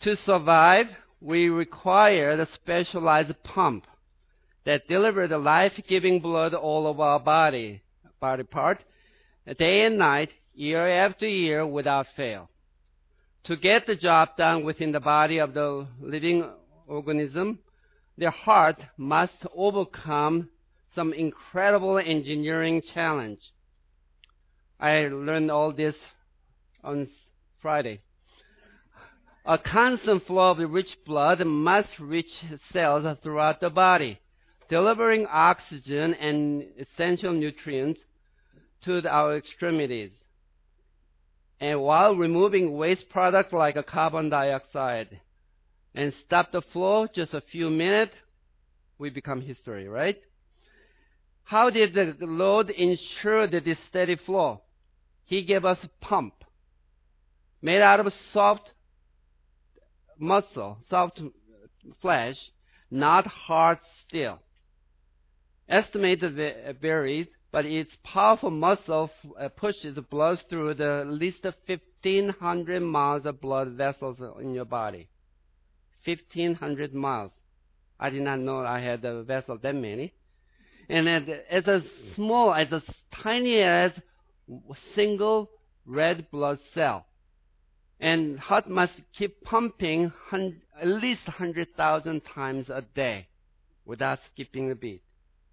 To survive, we require a specialized pump that delivers the life-giving blood all over our body part, day and night, year after year, without fail. To get the job done within the body of the living organism, the heart must overcome some incredible engineering challenge. I learned all this on Friday. A constant flow of rich blood must reach cells throughout the body, delivering oxygen and essential nutrients to our extremities, and while removing waste products like carbon dioxide. And stop the flow just a few minutes, we become history, right? How did the Lord ensure this steady flow? He gave us a pump made out of soft muscle, soft flesh, not hard steel. Estimated varies, but its powerful muscle pushes blood through at least 1,500 miles of blood vessels in your body. 1,500 miles. I did not know I had a vessel that many. And as tiny as single red blood cell. And heart must keep pumping at least 100,000 times a day without skipping a beat.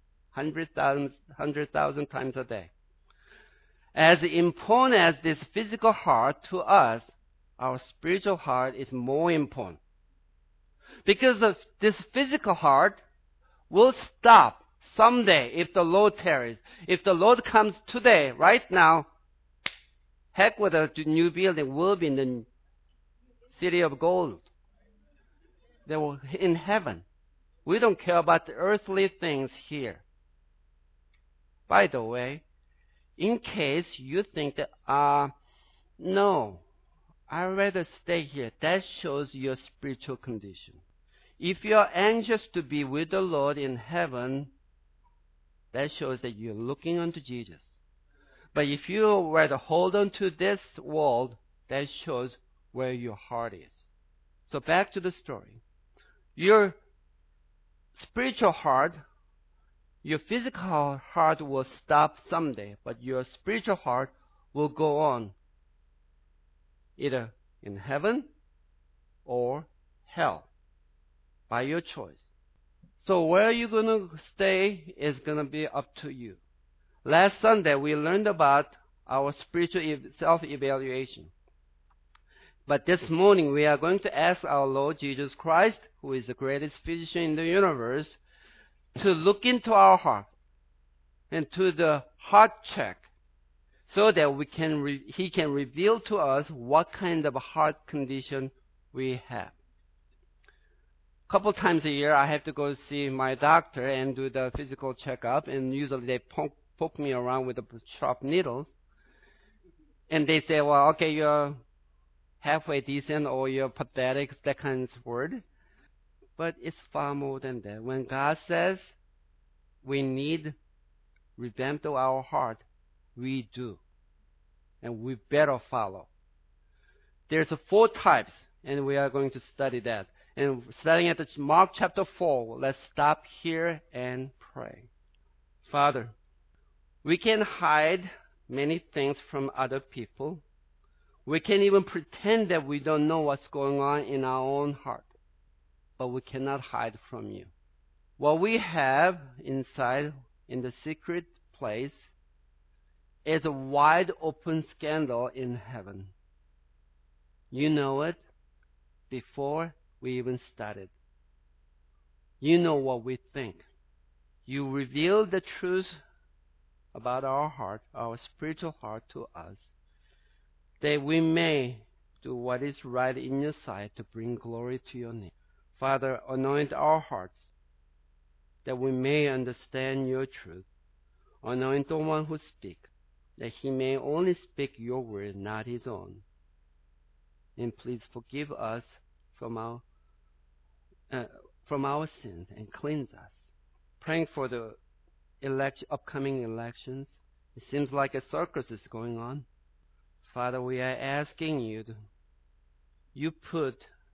100,000 times a day. As important as this physical heart to us, our spiritual heart is more important. Because of this physical heart will stop someday if the Lord tarries. If the Lord comes today, right now, heck with the new building, will be in the city of gold. They will in heaven. We don't care about the earthly things here. By the way, in case you think that, no, I'd rather stay here. That shows your spiritual condition. If you're anxious to be with the Lord in heaven, that shows that you're looking unto Jesus. But if you were to hold on to this world, that shows where your heart is. So back to the story. Your spiritual heart, your physical heart will stop someday, but your spiritual heart will go on, either in heaven or hell, by your choice. So where you're going to stay is going to be up to you. Last Sunday, we learned about our spiritual self-evaluation. But this morning, we are going to ask our Lord Jesus Christ, who is the greatest physician in the universe, to look into our heart and to the heart check so that He can reveal to us what kind of heart condition we have. A couple times a year, I have to go see my doctor and do the physical checkup, and usually they poke me around with the sharp needles. And they say, well, okay, you're halfway decent or you're pathetic, that kind of word. But it's far more than that. When God says we need revamp to our heart, we do. And we better follow. There's 4 types, and we are going to study that. And starting at Mark chapter 4, let's stop here and pray. Father, we can hide many things from other people. We can even pretend that we don't know what's going on in our own heart. But we cannot hide from you. What we have inside in the secret place is a wide open scandal in heaven. You know it before we even started. You know what we think. You reveal the truth about our heart, our spiritual heart to us, that we may do what is right in your sight to bring glory to your name. Father, anoint our hearts that we may understand your truth. Anoint the one who speaks, that he may only speak your word, not his own. And please forgive us from our sins and cleanse us. Praying for the upcoming elections. It seems like a circus is going on. Father, we are asking you put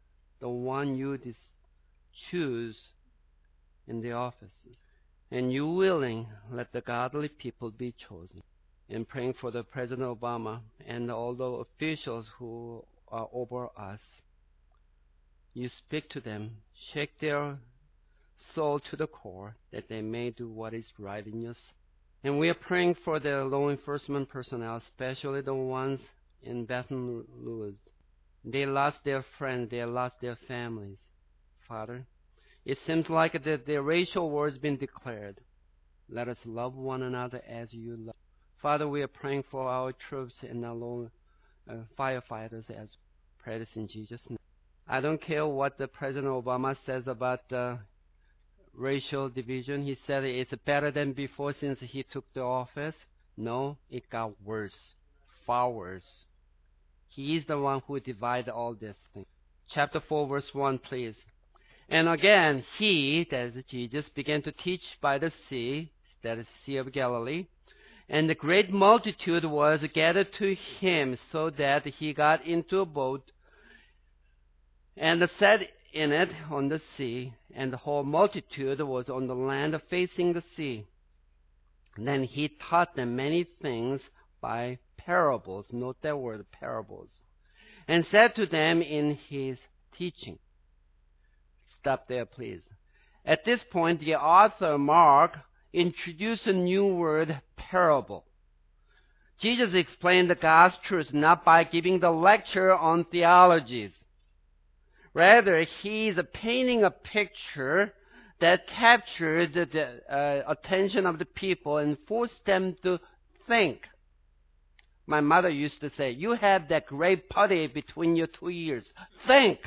the one you choose in the offices. And you willing, let the godly people be chosen. And praying for the President Obama and all the officials who are over us. You speak to them, shake their soul to the core, that they may do what is right in your sight. And we are praying for the law enforcement personnel, especially the ones in Baton Rouge. They lost their friends, they lost their families. Father, it seems like the racial war has been declared. Let us love one another as you love. Father, we are praying for our troops and our firefighters as prayers in Jesus' name. I don't care what the President Obama says about racial division. He said it's better than before since he took the office. No, it got worse, far worse. He is the one who divided all these things. Chapter 4, verse 1, please. And again, he, that is Jesus, began to teach by the sea, that is the Sea of Galilee. And the great multitude was gathered to him, so that he got into a boat and sat in it on the sea, and the whole multitude was on the land facing the sea. Then he taught them many things by parables. Note that word, parables. And said to them in his teaching. Stop there, please. At this point, the author, Mark, introduced a new word, parable. Jesus explained the God's truth not by giving the lecture on theologies. Rather, he is painting a picture that captures the attention of the people and forced them to think. My mother used to say, you have that great putty between your two ears. Think!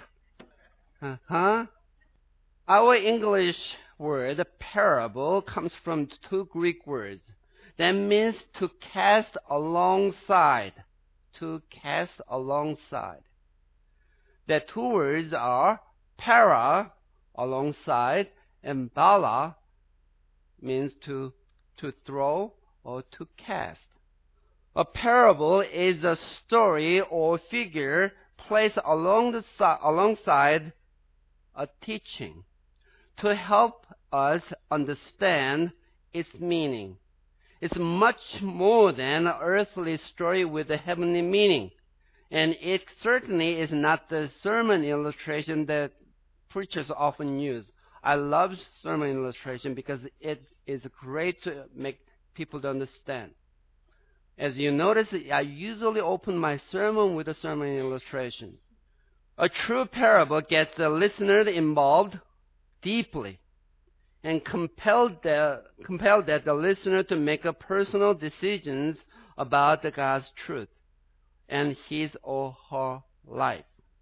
Our English word, parable, comes from two Greek words. That means to cast alongside. To cast alongside. The two words are para, alongside, and bala, means to throw or to cast. A parable is a story or figure placed alongside a teaching to help us understand its meaning. It's much more than an earthly story with a heavenly meaning. And it certainly is not the sermon illustration that preachers often use. I love sermon illustration because it is great to make people to understand. As you notice, I usually open my sermon with a sermon illustration. A true parable gets the listener involved deeply and compelled that the listener to make a personal decisions about God's truth and his or her life.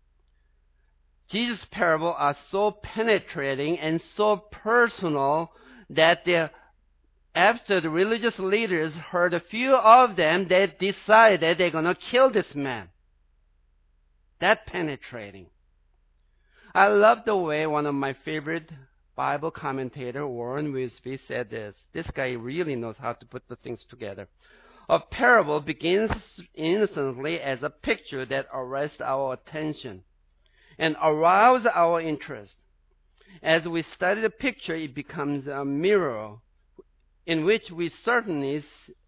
Jesus' parables are so penetrating and so personal that after the religious leaders heard a few of them, they decided they're going to kill this man. That penetrating. I love the way one of my favorite Bible commentator, Warren Wiersbe, said this. This guy really knows how to put the things together. A parable begins innocently as a picture that arrests our attention and arouses our interest. As we study the picture, it becomes a mirror in which we suddenly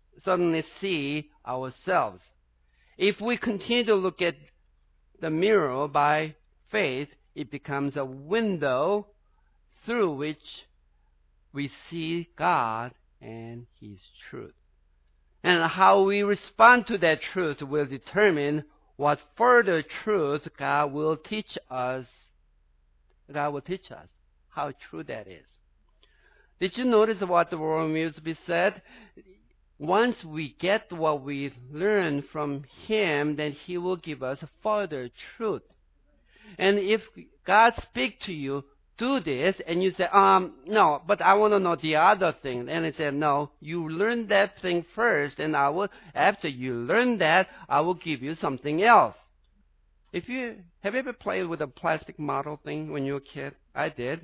see ourselves. If we continue to look at the mirror by faith, it becomes a window through which we see God and His truth. And how we respond to that truth will determine what further truth God will teach us. God will teach us how true that is. Did you notice what the Warren Wiersbe said? Once we get what we learn from Him, then He will give us further truth. And if God speaks to you, do this, and you say, no, but I want to know the other thing. And He said, no, you learn that thing first, and after you learn that, I will give you something else. Have you ever played with a plastic model thing when you were a kid? I did.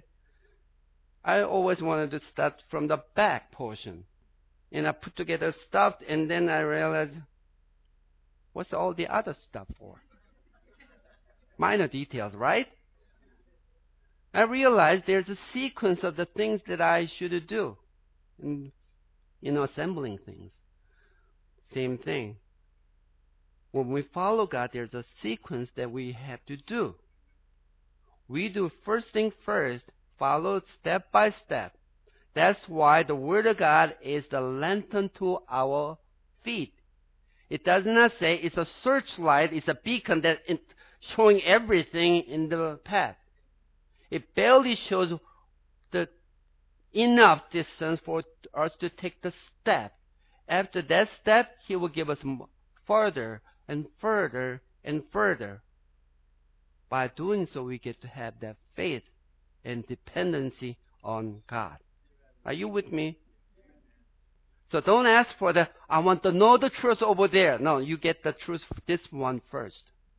I always wanted to start from the back portion. And I put together stuff, and then I realized, what's all the other stuff for? Minor details, right? I realized there's a sequence of the things that I should do in assembling things. Same thing. When we follow God, there's a sequence that we have to do. We do first thing first, follow step by step. That's why the Word of God is the lantern to our feet. It does not say it's a searchlight, it's a beacon that is showing everything in the path. It barely shows the enough distance for us to take the step. After that step, He will give us further and further and further. By doing so, we get to have that faith and dependency on God. Are you with me? So don't ask for I want to know the truth over there. No, you get the truth for this one first.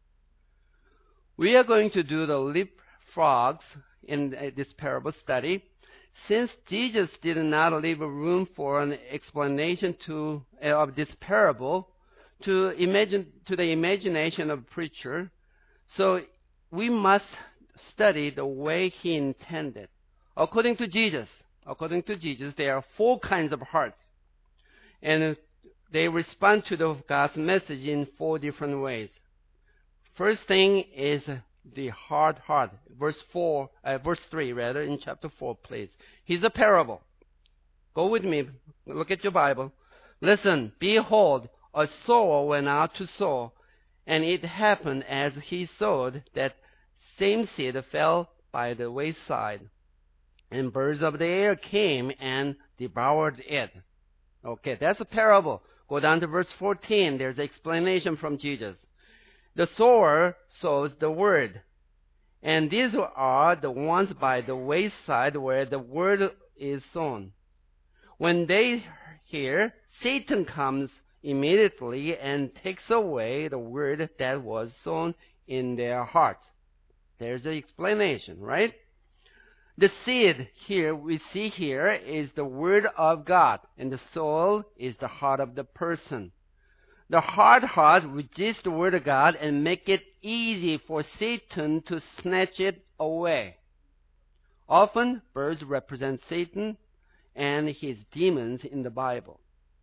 We are going to do the leapfrogs in this parable study. Since Jesus did not leave room for an explanation of this parable to the imagination of the preacher, so we must study the way He intended. According to Jesus, there are 4 kinds of hearts. And they respond to God's message in 4 different ways. First thing is the hard heart. Verse 3 in chapter 4, please. Here's a parable. Go with me. Look at your Bible. Listen, behold, a sower went out to sow, and it happened as he sowed that same seed fell by the wayside, and birds of the air came and devoured it. Okay, that's a parable. Go down to verse 14. There's an explanation from Jesus. The sower sows the word. And these are the ones by the wayside where the word is sown. When they hear, Satan comes immediately and takes away the word that was sown in their hearts. There's the explanation, right? The seed we see here is the Word of God, and the soil is the heart of the person. The hard heart resists the Word of God and make it easy for Satan to snatch it away. Often, birds represent Satan and his demons in the Bible.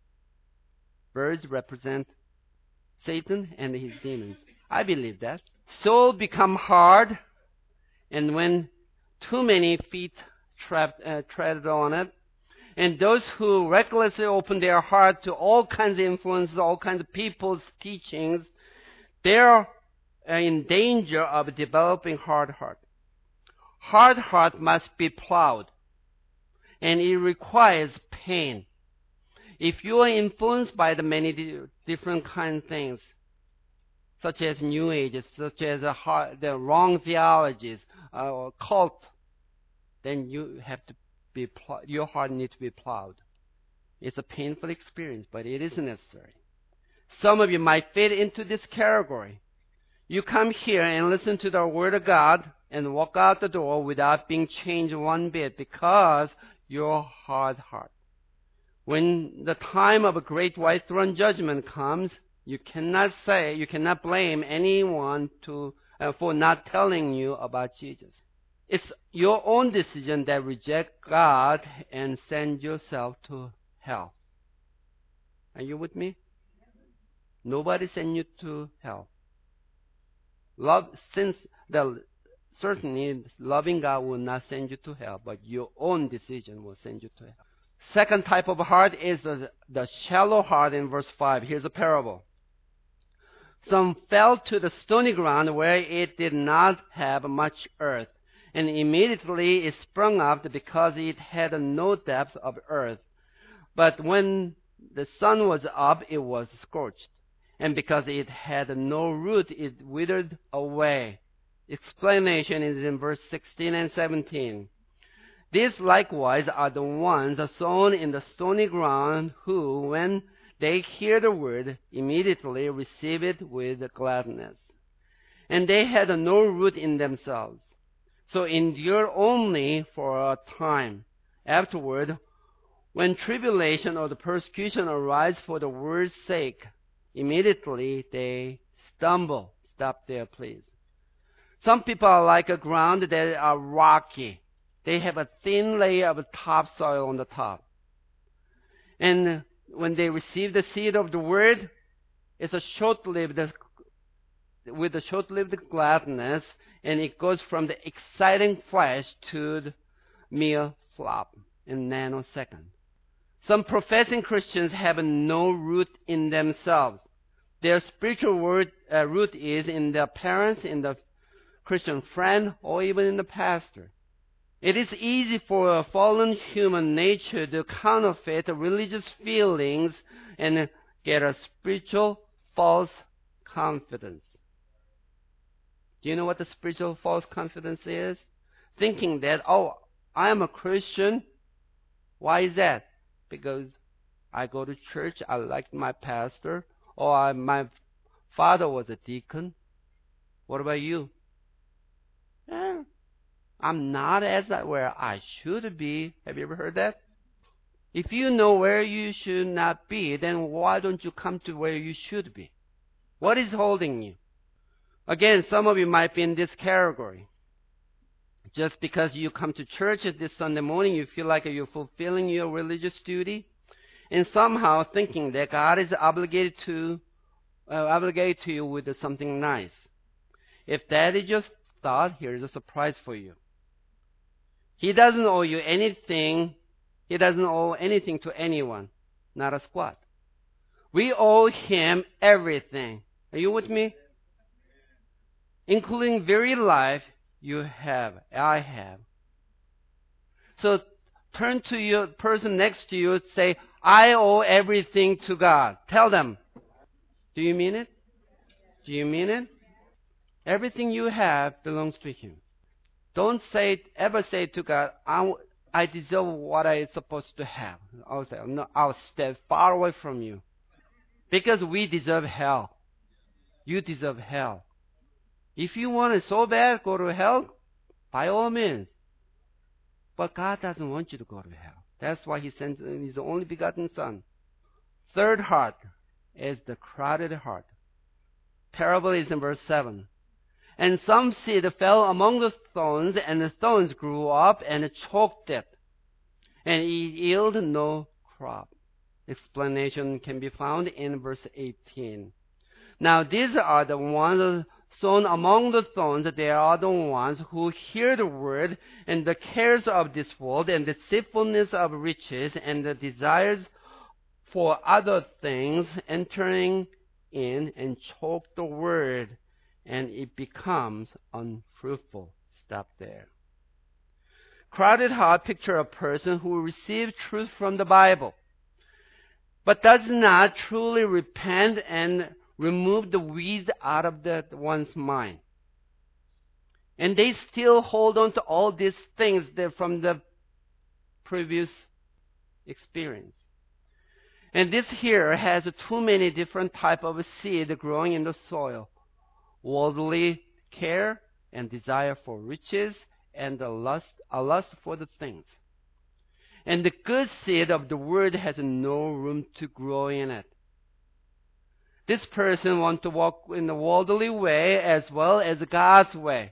Birds represent Satan and his demons. I believe that. Soul become hard, and when too many feet tread on it. And those who recklessly open their heart to all kinds of influences, all kinds of people's teachings, they're in danger of developing hard heart. Hard heart must be plowed, and it requires pain. If you are influenced by the many different kinds of things, such as New Age, such as the wrong theologies, or cult, then you have to your heart needs to be plowed. It's a painful experience, but it is necessary. Some of you might fit into this category. You come here and listen to the Word of God and walk out the door without being changed one bit because your hard heart. When the time of a great white throne judgment comes, you cannot blame anyone for not telling you about Jesus. It's your own decision that reject God and send yourself to hell. Are you with me? Nobody send you to hell. Certainly loving God will not send you to hell, but your own decision will send you to hell. Second type of heart is the shallow heart in verse 5. Here's a parable. Some fell to the stony ground where it did not have much earth, and immediately it sprung up because it had no depth of earth. But when the sun was up, it was scorched, and because it had no root, it withered away. Explanation is in verse 16 and 17. These likewise are the ones sown in the stony ground, who, when they hear the word, immediately receive it with gladness. And they had no root in themselves, so endure only for a time. Afterward, when tribulation or the persecution arise for the word's sake, immediately they stumble. Stop there, please. Some people are like a ground that are rocky. They have a thin layer of topsoil on the top. And when they receive the seed of the word, it's a short-lived, with a short-lived gladness, and it goes from the exciting flash to the mere flop in nanosecond. Some professing Christians have no root in themselves. Their spiritual root is in their parents, in the Christian friend, or even in the pastor. It is easy for a fallen human nature to counterfeit religious feelings and get a spiritual false confidence. Do you know what the spiritual false confidence is? Thinking that, oh, I am a Christian. Why is that? Because I go to church, I like my pastor, or my father was a deacon. What about you? I'm not as where I should be. Have you ever heard that? If you know where you should not be, then why don't you come to where you should be? What is holding you? Again, some of you might be in this category. Just because you come to church this Sunday morning, you feel like you're fulfilling your religious duty, and somehow thinking that God is obligated to you with something nice. If that is your thought, here's a surprise for you. He doesn't owe you anything. He doesn't owe anything to anyone. Not a squat. We owe him everything. Are you with me? Including very life you have, I have. So turn to your person next to you and say, I owe everything to God. Tell them. Do you mean it? Do you mean it? Everything you have belongs to him. Don't ever say to God, I deserve what I'm supposed to have. I'll say, no, I'll stay far away from you. Because we deserve hell. You deserve hell. If you want it so bad, go to hell, by all means. But God doesn't want you to go to hell. That's why he sent his only begotten Son. Third heart is the crowded heart. Parable is in verse 7. And some seed fell among the thorns, and the thorns grew up and choked it, and it yielded no crop. Explanation can be found in verse 18. Now these are the ones sown among the thorns. They are the ones who hear the word, and the cares of this world, and the deceitfulness of riches, and the desires for other things entering in and choke the word, and it becomes unfruitful. Stop there. Crowded heart picture a person who receives truth from the Bible, but does not truly repent and remove the weeds out of one's mind. And they still hold on to all these things from the previous experience. And this here has too many different type of seed growing in the soil. Worldly care and desire for riches and a lust for the things. And the good seed of the word has no room to grow in it. This person wants to walk in the worldly way as well as God's way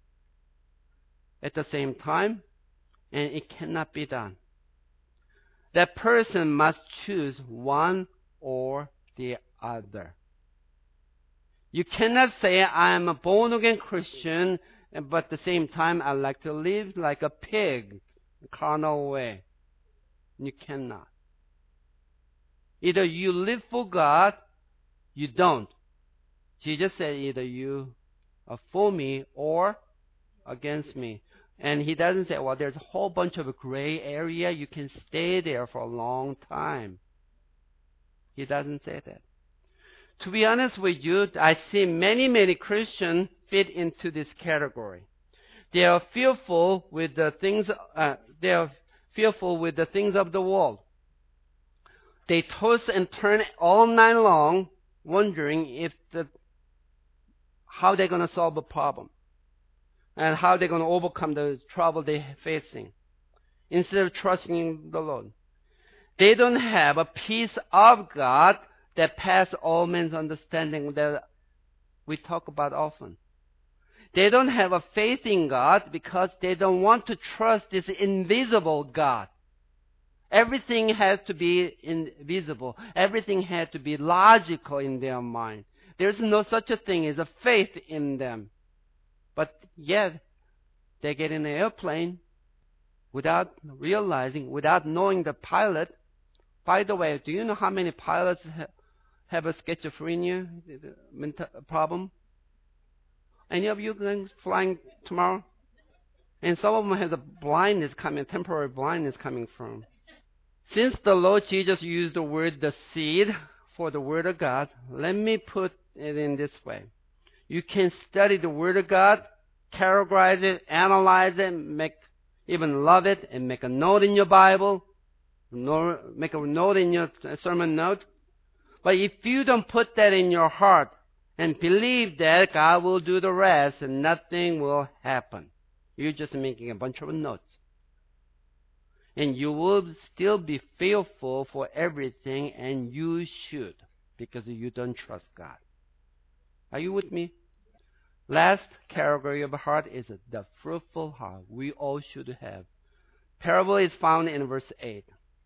at the same time, and it cannot be done. That person must choose one or the other. You cannot say, I am a born-again Christian, but at the same time, I like to live like a pig, carnal way. You cannot. Either you live for God, you don't. Jesus said either you are for me or against me. And he doesn't say, well, there's a whole bunch of gray area. You can stay there for a long time. He doesn't say that. To be honest with you, I see many Christians fit into this category. They are fearful with the things. They are fearful with the things of the world. They toss and turn all night long, wondering how they're going to solve a problem and how they're going to overcome the trouble they're facing, instead of trusting in the Lord. They don't have a peace of God that passes all men's understanding that we talk about often. They don't have a faith in God because they don't want to trust this invisible God. Everything has to be invisible. Everything has to be logical in their mind. There's no such a thing as a faith in them. But yet, they get in an airplane without realizing, without knowing the pilot. By the way, do you know how many pilots have a schizophrenia problem? Any of you going flying tomorrow? And some of them have a blindness coming, temporary blindness coming from. Since the Lord Jesus used the word the seed for the Word of God, let me put it in this way. You can study the Word of God, categorize it, analyze it, even love it, and make a note in your Bible, make a note in your sermon note. But if you don't put that in your heart and believe that God will do the rest and nothing will happen, you're just making a bunch of notes. And you will still be fearful for everything, and you should, because you don't trust God. Are you with me? Last category of heart is the fruitful heart we all should have. Parable is found in verse 8.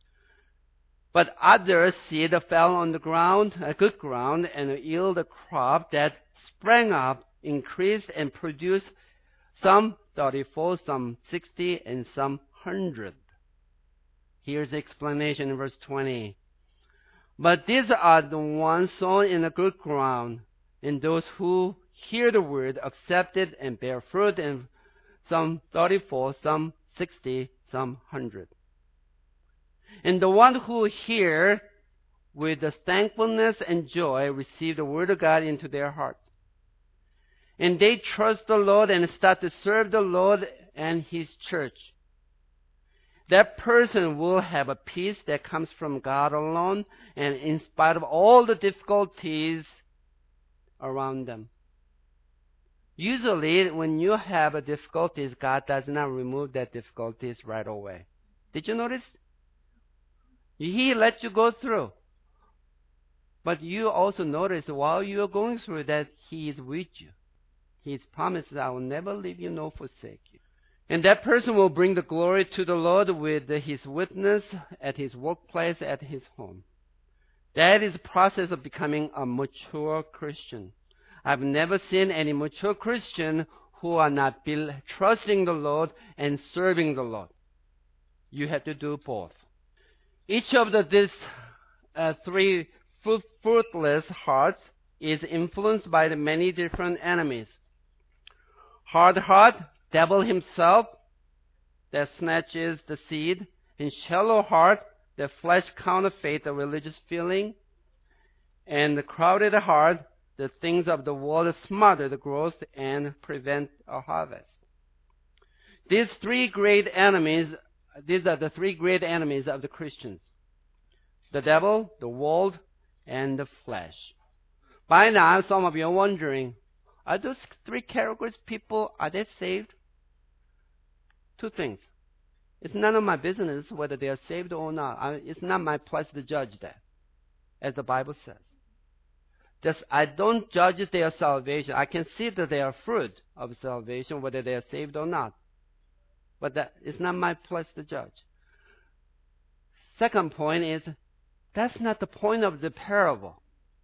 But other seed fell on the ground, a good ground, and yielded a crop that sprang up, increased, and produced some 34, some 60, and some 100. Here's the explanation in verse 20. But these are the ones sown in a good ground, and those who hear the word, accept it, and bear fruit, and some 34, some 60, some 100. And the one who hear with the thankfulness and joy receive the word of God into their hearts. And they trust the Lord and start to serve the Lord and His church. That person will have a peace that comes from God alone, and in spite of all the difficulties around them. Usually, when you have a difficulties, God does not remove that difficulties right away. Did you notice? He let you go through. But you also notice while you are going through that He is with you. His promises, I will never leave you nor forsake you. And that person will bring the glory to the Lord with his witness at his workplace, at his home. That is the process of becoming a mature Christian. I've never seen any mature Christian who are not trusting the Lord and serving the Lord. You have to do both. Each of these three fruitless hearts is influenced by the many different enemies. Hard heart, devil himself, that snatches the seed. And shallow heart, the flesh counterfeit the religious feeling. And the crowded heart, the things of the world smother the growth and prevent a harvest. These are the three great enemies of the Christians. The devil, the world, and the flesh. By now, some of you are wondering, are those three categories people, are they saved? Two things. It's none of my business whether they are saved or not. It's not my place to judge that, as the Bible says. I don't judge their salvation. I can see that they are fruit of salvation, whether they are saved or not. But that is not my place to judge. Second point is, that's not the point of the parable.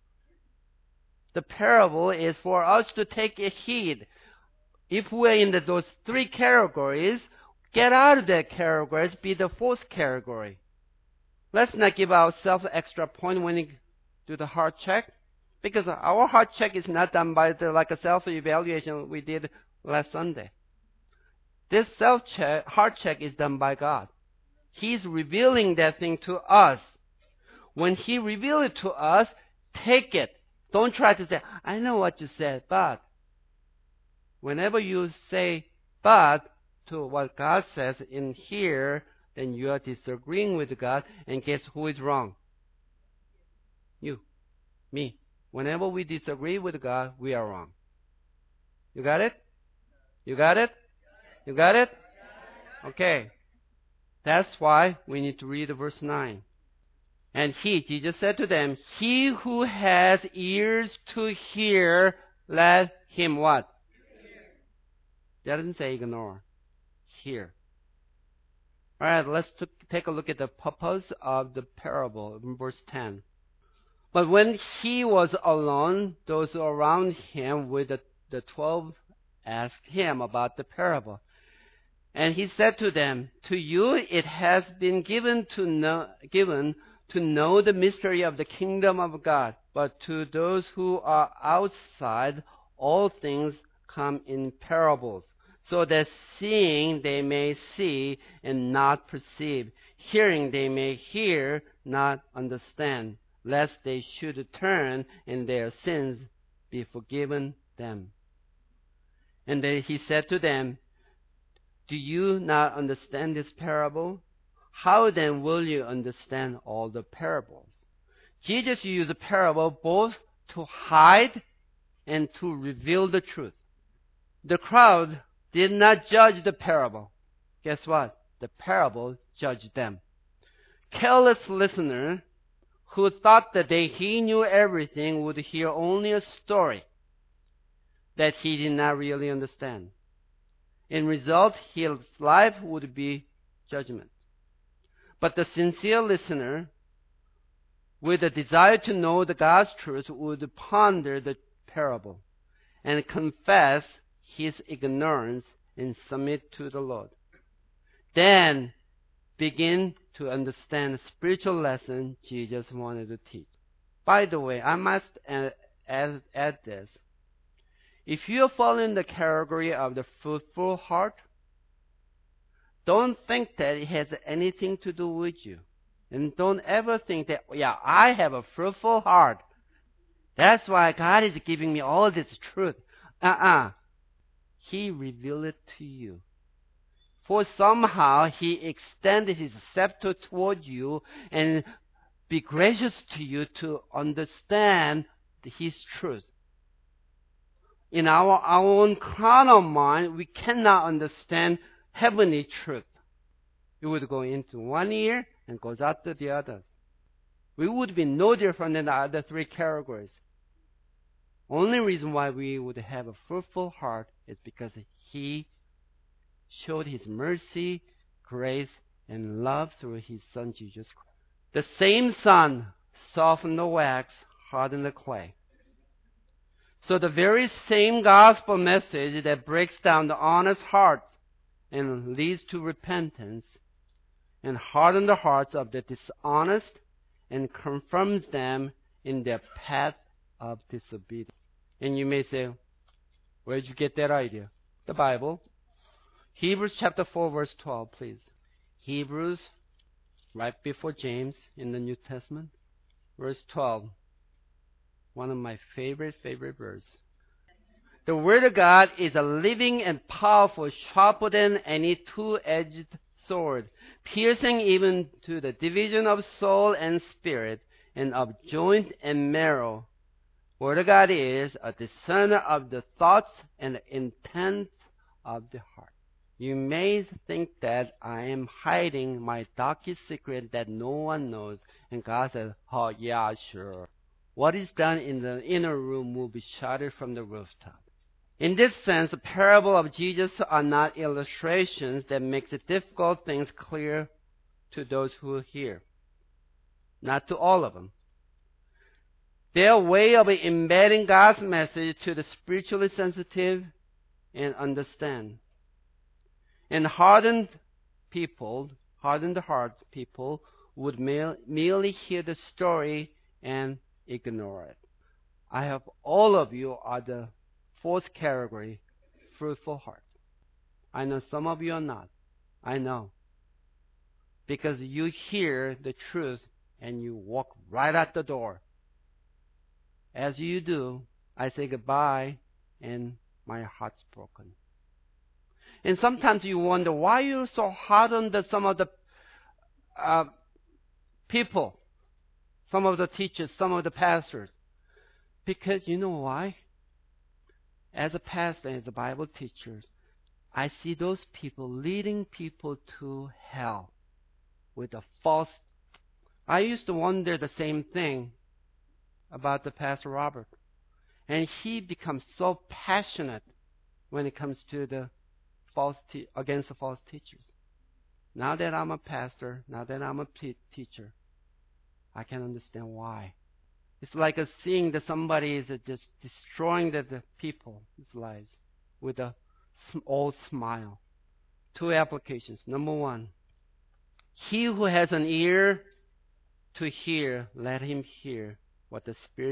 The parable is for us to take heed. If we're in those three categories, get out of that categories, be the fourth category. Let's not give ourselves extra point when we do the heart check, because our heart check is not done by like a self-evaluation we did last Sunday. This heart check is done by God. He's revealing that thing to us. When He reveals it to us, take it. Don't try to say, I know what you said, but. Whenever you say, but, to what God says in here, then you are disagreeing with God, and guess who is wrong? You. Me. Whenever we disagree with God, we are wrong. You got it? You got it? You got it? Okay. That's why we need to read verse 9. And Jesus said to them, he who has ears to hear, let him what? doesn't say ignore. Hear. All right, let's take a look at the purpose of the parable in verse 10. But when he was alone, those around him with the 12 asked him about the parable. And he said to them, to you it has been given to know the mystery of the kingdom of God, but to those who are outside, all things come in parables, so that seeing they may see and not perceive, hearing they may hear, not understand, lest they should turn and their sins be forgiven them. And then he said to them, do you not understand this parable? How then will you understand all the parables? Jesus used a parable both to hide and to reveal the truth. The crowd did not judge the parable. Guess what? The parable judged them. Careless listener who thought that he knew everything would hear only a story that he did not really understand. In result, his life would be judgment. But the sincere listener, with a desire to know the God's truth, would ponder the parable and confess his ignorance and submit to the Lord. Then begin to understand the spiritual lesson Jesus wanted to teach. By the way, I must add this. If you fall in the category of the fruitful heart, don't think that it has anything to do with you. And don't ever think that, yeah, I have a fruitful heart. That's why God is giving me all this truth. He revealed it to you. For somehow He extended His scepter toward you and be gracious to you to understand His truth. In our own carnal mind, we cannot understand heavenly truth. It would go into one ear and goes out to the other. We would be no different than the other three categories. Only reason why we would have a fruitful heart is because He showed His mercy, grace, and love through His Son, Jesus Christ. The same Son softened the wax, hardened the clay. So the very same gospel message that breaks down the honest hearts and leads to repentance and hardens the hearts of the dishonest and confirms them in their path of disobedience. And you may say, where did you get that idea? The Bible. Hebrews chapter 4 verse 12, please. Hebrews, right before James in the New Testament, verse 12. One of my favorite verses. The Word of God is a living and powerful, sharper than any two-edged sword, piercing even to the division of soul and spirit, and of joint and marrow. Word of God is a discerner of the thoughts and the intents of the heart. You may think that I am hiding my darkest secret that no one knows, and God says, oh yeah, sure. What is done in the inner room will be shouted from the rooftop. In this sense, the parable of Jesus are not illustrations that makes difficult things clear to those who hear. Not to all of them. They are a way of embedding God's message to the spiritually sensitive and understand. And hardened heart people would merely hear the story and ignore it. I hope all of you are the fourth category, fruitful heart. I know some of you are not. I know. Because you hear the truth and you walk right out the door. As you do, I say goodbye and my heart's broken. And sometimes you wonder why you're so hard on some of the people, some of the teachers, some of the pastors. Because you know why? As a pastor, as a Bible teacher, I see those people leading people to hell with a false. I used to wonder the same thing about the Pastor Robert. And he becomes so passionate when it comes to the against false teachers. Now that I'm a pastor, now that I'm a teacher, I can understand why. It's like seeing that somebody is just destroying the people's lives with a old smile. Two applications. Number one, he who has an ear to hear, let him hear what the Spirit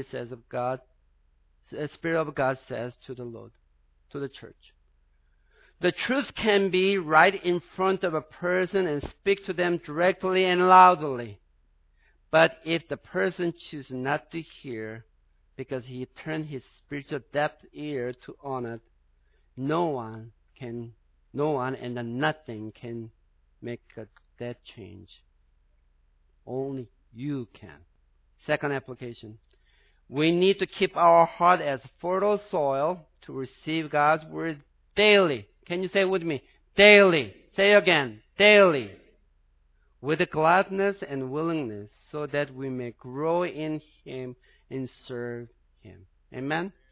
of God says to the Lord, to the church. The truth can be right in front of a person and speak to them directly and loudly. But if the person chooses not to hear because he turned his spiritual deaf ear to on it, no one and nothing can make that change. Only you can. Second application. We need to keep our heart as fertile soil to receive God's word daily. Can you say it with me? Daily. Say again. Daily. With gladness and willingness, so that we may grow in Him and serve Him. Amen?